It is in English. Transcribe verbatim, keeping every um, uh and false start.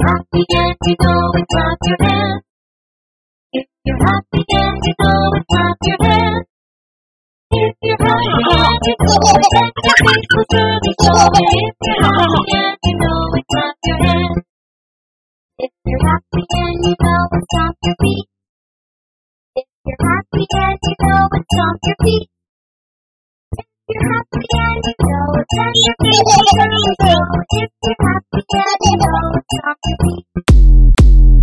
happy and you know it, clap your hands. If you're happy and you know it, clap your hands. If you're happy and you know it, let your feet will surely show it. If you're happy and you know it, clap your hands. If you're happy and you know it, stomp your feet. If you're happy and you know it, stomp your feet. If you're happy and you know it, let your feet will surely show it. If you're happy and you know it, stomp your feet.